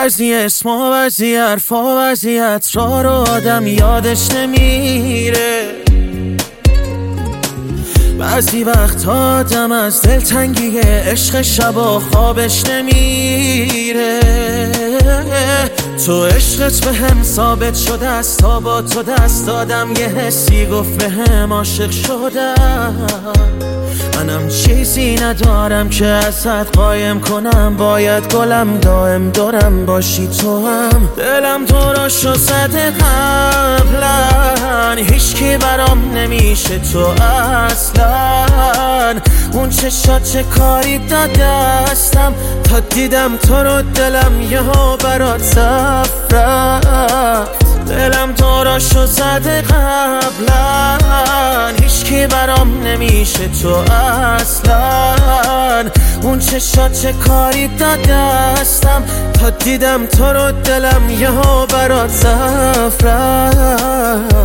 بعضی اسما بعضی حرفا بعضی عطرا رو آدم یادش نمیره. بعضی وقت آدم از دلتنگی عشق شبا خوابش نمیره. تو عشقت به هم ثابت شده است، تا با تو دست دادم یه حسی گفت به هم عاشق شدم. منم چیزی ندارم که ازت قایم کنم، باید گلم دائم دورم باشی تو هم. دلم تو را شو زده قبلا، هیچ کی برام نمیشه تو اصلا. اون چشات چه کاری دادستم، تا دیدم تو رو دلم یهو برات صف رفت. دلم تو را شو زده قبلا، هیچ کی برام نمیشه تو اصلا. اون چشات چه کاری دادستم، تا دیدم تو رو دلم یهو برات صف رفت.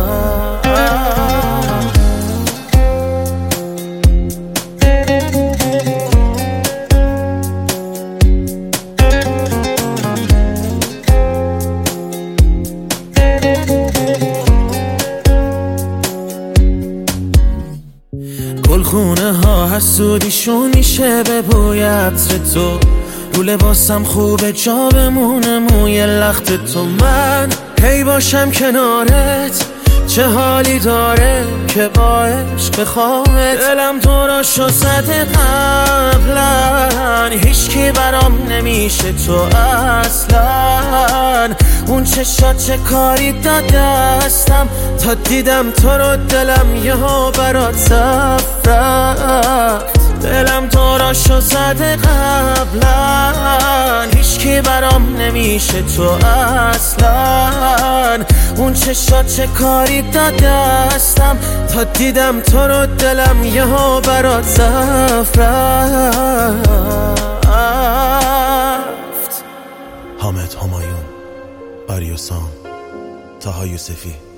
گلخونه ها حسودیشون میشه به بوی عطر تو، رو لباسم خوبه جا بمونه موی لخت تو. من هی باشم کنارت، چه حالی داره که با عشق بخوامت. دلم تو را شو زده قبلا، هیچ کی برام نمیشه تو اصلا. اون چشات چه کاری دادستم، تا دیدم تو رو دلم یهو برات صف رفت. دلم تو را شو زده قبلا، هیچ کی برام نمیشه تو اصلا. اون چشات چه کاری دادستم، تا دیدم تو رو دلم یهو برات صف رفت. حامد همایون، آریوسام، طاها یوسفی.